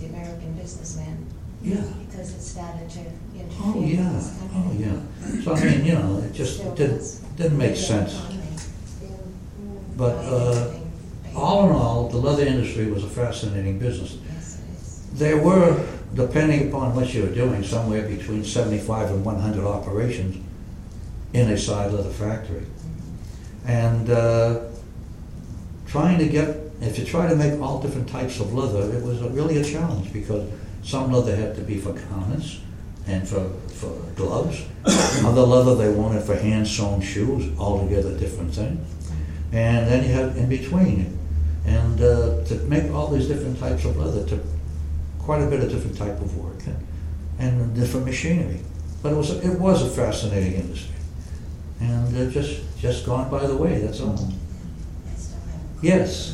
the American businessman. Yeah. Because it started to interfere Oh, with yeah. this country. Oh, yeah. So, I mean, it just Still didn't make sense. economy. But all in all, the leather industry was a fascinating business. Yes, it is. There were, depending upon what you were doing, somewhere between 75 and 100 operations in a side leather factory. And if you try to make all different types of leather, it was really a challenge, because some leather had to be for garments and for gloves. Other leather they wanted for hand-sewn shoes, altogether different thing. And then you had in between. And to make all these different types of leather took quite a bit of different type of work and different machinery. But it was a fascinating industry. And just gone by the way, that's all. Yes.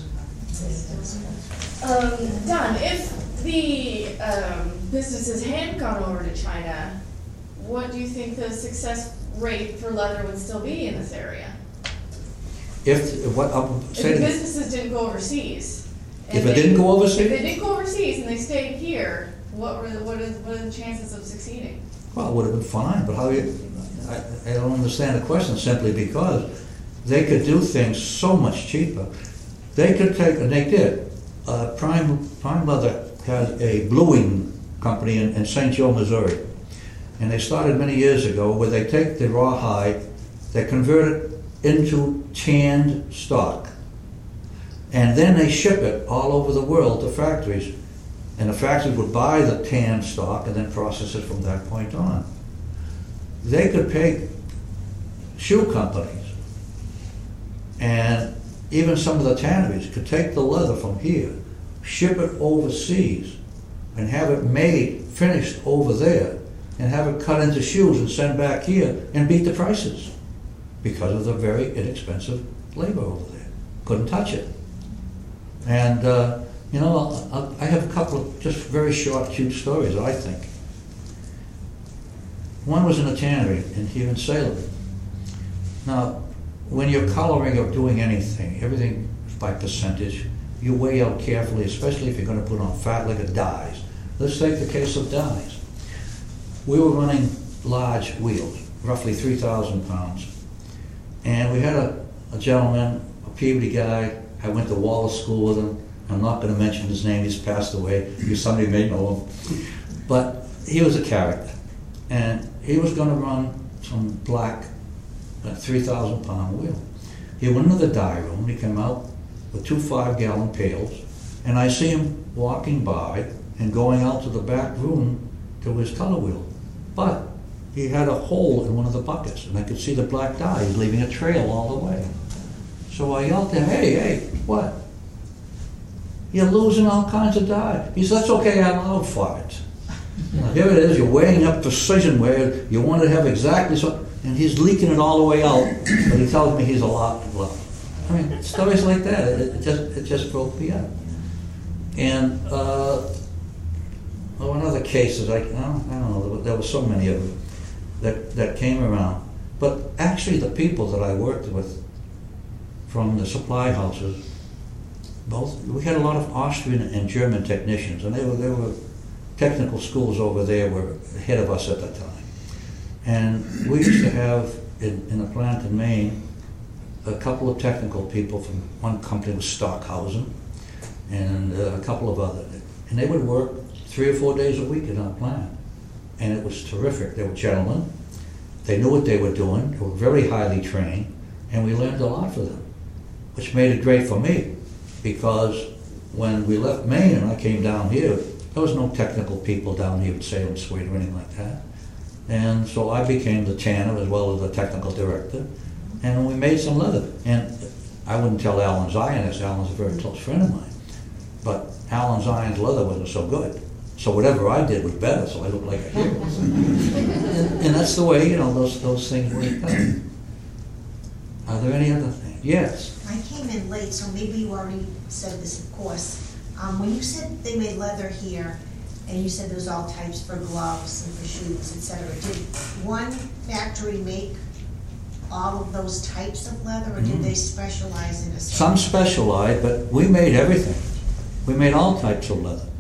Don, if the businesses hadn't gone over to China, what do you think the success rate for leather would still be in this area? If the businesses didn't go overseas. If it didn't go overseas? If they didn't go overseas and they stayed here, what are the chances of succeeding? Well, it would have been fine, but I don't understand the question, simply because they could do things so much cheaper. They could take, and they did. Prime Leather had a bluing company in St. Joe, Missouri. And they started many years ago, where they take the raw hide, they convert it into tanned stock. And then they ship it all over the world to factories. And the factories would buy the tanned stock and then process it from that point on. They could pay shoe companies, and even some of the tanneries could take the leather from here, ship it overseas, and have it made, finished over there, and have it cut into shoes and send back here, and beat the prices because of the very inexpensive labor over there. Couldn't touch it. And I have a couple of just very short, cute stories, I think. One was in a tannery here in Salem. Now, when you're coloring or doing anything, everything is by percentage. You weigh out carefully, especially if you're going to put on fat liquor dyes. Let's take the case of dyes. We were running large wheels, roughly 3,000 pounds. And we had a gentleman, a Peabody guy. I went to Wallace School with him. I'm not going to mention his name, he's passed away. Somebody may know him. But he was a character. And he was going to run some black 3,000 pound wheel. He went into the dye room, he came out with 2 5-gallon pails, and I see him walking by and going out to the back room to his color wheel. But he had a hole in one of the buckets, and I could see the black dye. He was leaving a trail all the way. So I yelled to him, hey, what? You're losing all kinds of dye. He said, that's okay, I allowed for it. Now, here it is, you're weighing up precision where you want to have exactly so, and he's leaking it all the way out, but he tells me he's a lot. I mean, stories like that, it just broke me up. And in other cases, I don't know, there were so many of them that came around. But actually the people that I worked with from the supply houses, we had a lot of Austrian and German technicians, and they were technical schools over there were ahead of us at that time. And we used to have, in a plant in Maine, a couple of technical people from one company was Stockhausen, and a couple of others. And they would work 3 or 4 days a week in our plant. And it was terrific. They were gentlemen. They knew what they were doing. They were very highly trained. And we learned a lot from them, which made it great for me. Because when we left Maine and I came down here, there was no technical people down here at Salem Suede or anything like that. And so I became the tanner as well as the technical director. And we made some leather. And I wouldn't tell Alan Zion this. Alan's a very close friend of mine. But Alan Zion's leather wasn't so good. So whatever I did was better, so I looked like a hero. and that's the way, those things work out. Are there any other things? Yes. I came in late, so maybe you already said this, of course. When you said they made leather here, and you said there was all types for gloves and for shoes, etc., did one factory make all of those types of leather, or did they specialize in a certain? Some specialized, but we made everything. We made all types of leather.